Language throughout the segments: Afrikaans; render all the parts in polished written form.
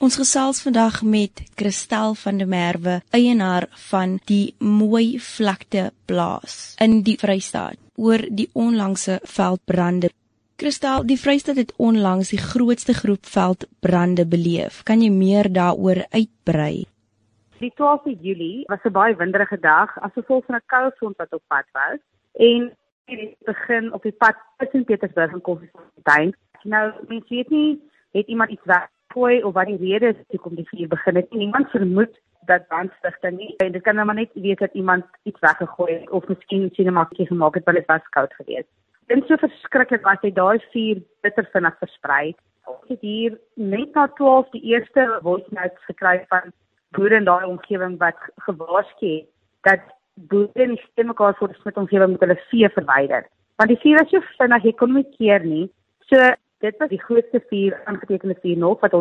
Ons gesels vandag met Christel van der Merwe, eienaar van die Mooi Vlakte Plaas in die Vrystaat, oor die onlangse veldbrande. Christel, die Vrystaat het onlangs die grootste groep veldbrande beleef. Kan jy meer daaroor uitbrei? Die 12 Julie was 'n baie winderige dag as gevolg van 'n koue front wat op pad was. En het begin op die pad tussen Pietersburg en Koffiefontein. Nou, mens weet nie, het iemand iets weggegooi of wat die rede is hoekom die vuur begin het. Niemand vermoed dat brandstigting nie. En dit kan nou maar net wees dat iemand iets weggegooi het of miskien sien 'n makkie gemaak het want dit was koud geweest. Dit is so verskriklik was hy daai vuur bitter vinnig versprei. Ons het hier net na 12 die eerste voice notes gekry van boere in daai omgewing wat gewaarsku het dat boere nie stem mekaar voor die smittomgewing met hulle vee verwyder. Want die vuur was so vinnig, jy kon nie keer nie. So dit was die grootste vuur, aangetekende vuur nog, wat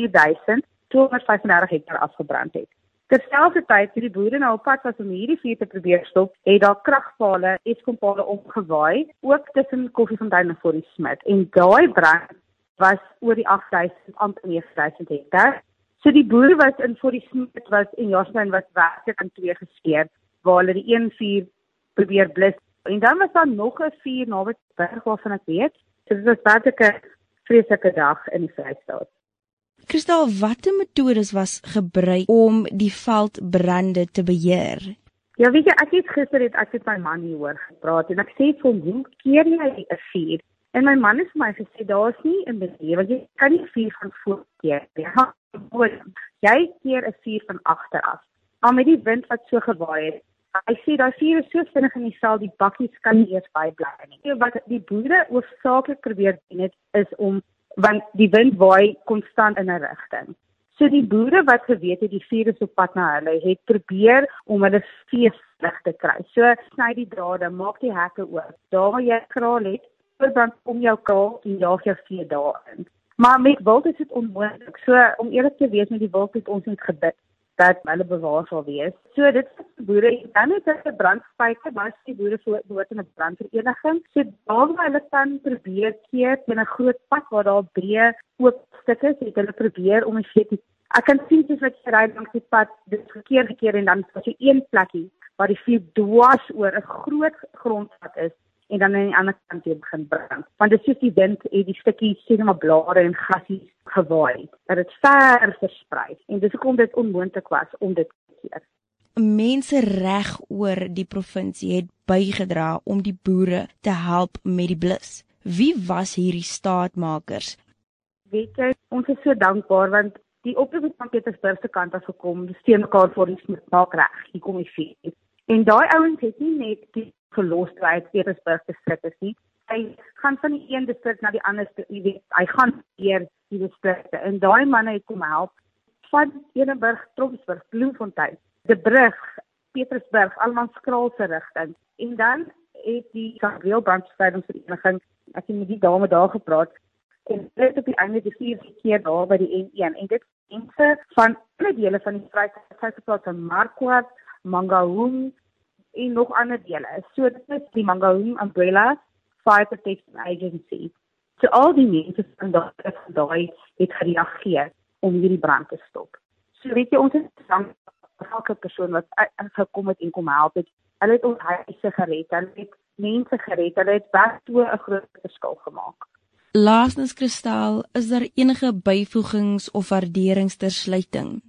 104.235 hektaar afgebrand het. Terselfdertyd, toe die boere nou op pad was om hierdie vuur te probeer stop, het daar kragpale, Eskom-pale omgewaai, ook tussen Koffiefontein en Fort die Smit. En daai brand was oor die 8.000, amper 9.000 hektaar. So die boere was in Fort die Smit was en Jasmin was werklik aan twee geskeer, waar hulle die een vuur probeer blus. En dan was daar nog 'n vuur naby Berg waarvan ek weet. So dit was werklik 'n vreeslike dag in die Vrystaat. Christel, watter metodes was gebruik om die veldbrande te beheer? Ja, weet jy, gister het ek met my man hieroor gepraat en ek sê vir hom, hoe keer jy 'n vuur? En my man het vir my gesê, daar is nie 'n manier, want jy kan nie vuur van voor keer. Jy keer 'n vuur van agteraf. Maar met die wind wat so gewaai het, hy sê daai vuur is so vinnig in die saal, die bakkies kan nie eers bybly nie. So wat die boere hoofsaaklik probeer doen het, is om, want die wind waai konstant in 'n rigting. So die boere wat geweet het die vuur is op pad na hulle, het probeer om hulle vee vlug te kry. So sny die drade, maak die hekke oop. Daar waar jy kraal het, voorbrand om jou kraal en jaag jou vee daarin. Maar met wild is dit onmoontlik. So om eerlik te wees met die wild het ons net gebid dat hulle bewaar sal wees. So dit is die boere, en dan het hulle brandspyke, maar die boere behoort in 'n brandvereniging. So daar waar hulle kan probeer keer teen 'n groot pad waar daar breë oop stukke is, het hulle probeer om die vee te. Ek kan sien soos wat jy ry langs die pad, dit gekeer en dan is jy een plekkie waar die vee dwars oor 'n groot grondpad is en dan aan die ander kant weer begin brand. Want dit is soos die wind het die stukkies sien maar blare en grasies gewaai, dat dit ver versprei. En dis hoekom dit onmoontlik was om dit te keer. Mense reg oor die provinsie het bygedra om die boere te help met die blus. Wie was hierdie staatmakers? Weet jy, ons is so dankbaar want die oproep van Pietersburg se kant af gekom, die steun mekaar vir die Smit maak reg, hier kom die vuur. En daai ouens het nie net die verlos uit Pietersburg distrik is nie. Hy gaan van die een distrik na die ander, jy weet, hy gaan deur die distrikte. En daai manne het kom help van Edenburg, Trompsburg, Bloemfontein, De Brug, Pietersburg, almal skraal se rigting. En dan het die Gabriel Brandbestrydingsvereniging, ek het met die dame daar gepraat, en hulle het op die einde die 4 keer daar by die N1. En dit mense van alle dele van die Vrystaat gepraat van Marquardt, Mangaung en nog ander dele. So dit is die Mangaung Umbrella Fire Protection Agency. So al die mense van daai het gereageer om hierdie brand te stop. So weet jy, ons is dankbaar vir elke persoon wat gekom het en kom help het. Hulle het ons huise gered, hulle het mense gered, hulle het werklik 'n groot verskil gemaak. Laastens, Christel, is daar enige byvoegings of waarderings ter sluiting?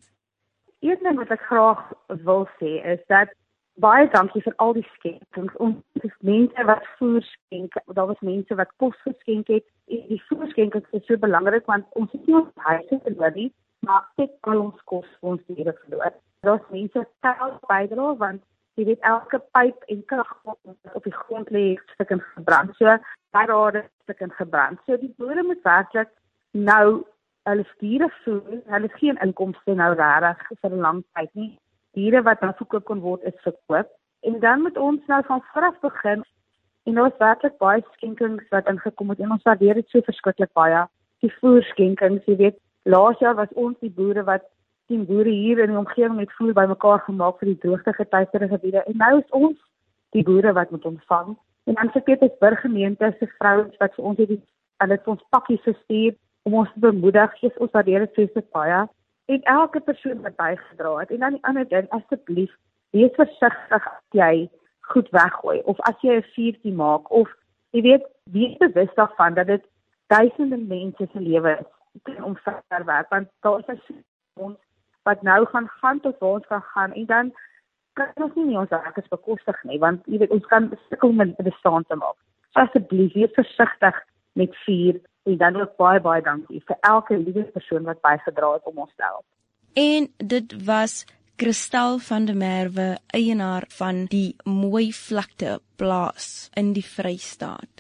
Een ding wat ek graag wil sê is dat baie dankie vir al die skenkings. Ons is mense wat voer skenk, daar was mense wat kos geskenk het. Die voerskenkings is so belangrik want ons het nie ons huise verloor nie, maar dit al ons kos vir ons diere verloor. Daar's mense wat geld bydra want jy weet elke pyp en kragpot wat op die grond lê het stukkend gebrand. So daar het stukkend gebrand. So die boere moet werklik nou hulle diere voer, hulle het geen inkomste nou regtig vir 'n lang tyd nie. Diere wat nou verkoop kon word is verkoop. En dan moet ons nou van vooraf begin en daar is werklik baie skenkings wat ingekom het en ons waardeer dit so verskriklik baie. Die voerskenkings, jy weet, laas jaar was ons die boere wat 10 boere hier in die omgewing het voer bymekaar gemaak vir die droogte geteisterde gebiede en nou is ons die boere wat moet ontvang. En dan vir Pietersburg gemeente se vrouens wat vir ons hulle het ons pakkies gestuur om ons te bemoedig, ons waardeer dit vreeslik baie, en elke persoon wat bygedra het, en dan die ander ding, asseblief, wees versigtig as jy goed weggooi, of as jy 'n vuurtjie maak, of, jy weet, wees bewus daarvan, dat dit duisende mense se lewe is, ten omverwerp, want daar is ons wat nou gaan tot waar ons gaan, en dan kan ons nie ons werkers bekostig nie, want jy weet, ons kan sukkel om 'n bestaan te maak. So asseblief, wees versigtig met vuur, en dan ook baie dankie vir elke liewe persoon wat bygedra het om ons te help. En dit was Christel van der Merwe, eienaar van die Mooi Vlakte plaas in die Vrystaat.